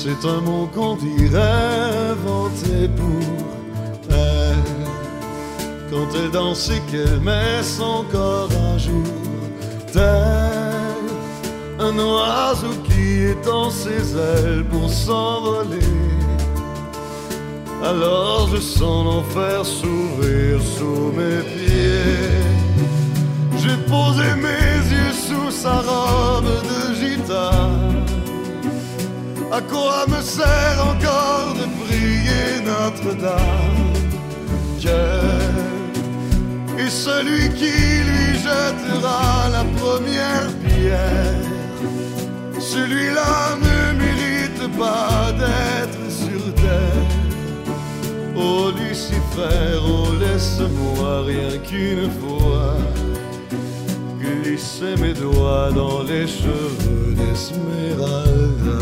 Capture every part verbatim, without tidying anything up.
C'est un mot qu'on dirait inventé pour elle. Quand elle danse et qu'elle met son corps à jour, tel un oiseau qui étend ses ailes pour s'envoler. Alors je sens l'enfer s'ouvrir sous mes pieds. J'ai posé mes yeux sous sa robe de gitane. À quoi me sert encore de prier Notre-Dame? Quel est celui qui lui jettera la première pierre? Celui-là ne mérite pas d'être sur terre. Oh Lucifer, oh laisse-moi rien qu'une fois glisser mes doigts dans les cheveux d'Esmeralda.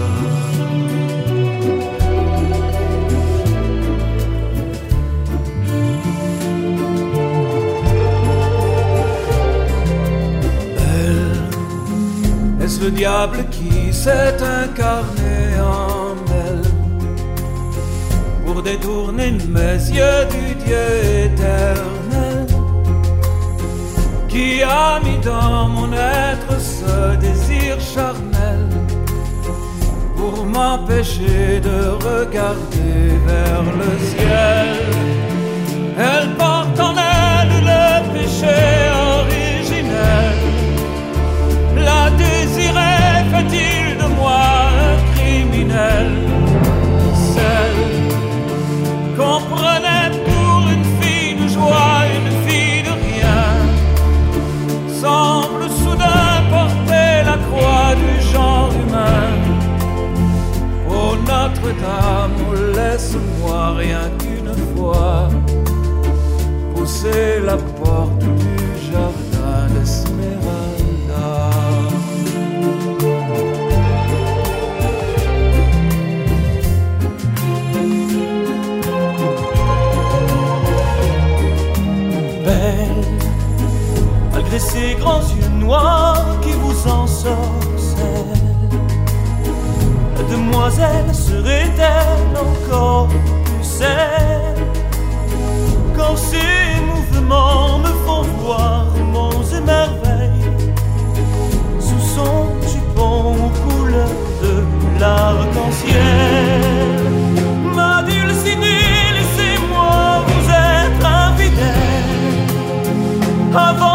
Elle, est-ce le diable qui s'est incarné en elle pour détourner mes yeux du Dieu éternel, qui a mis dans mon être ce désir charnel pour m'empêcher de regarder vers le ciel? Elle porte en elle le péché originel. La désirait, fait-il de moi un criminel? Celle qu'on prenait pour une fille de joie, une fille de rien, semble soudain porter la croix du genre humain. Oh Notre-Dame, oh laisse-moi rien qu'une fois pousser la porte du jardin d'Esmeralda. Belle, malgré ces grands yeux noirs qui vous ensorcellent, la demoiselle serait-elle encore plus celle? Quand ces mouvements me font voir monts et merveilles sous son jupon aux couleurs de l'arc-en-ciel. Ma Dulcinée, laissez-moi vous être infidèle. Avant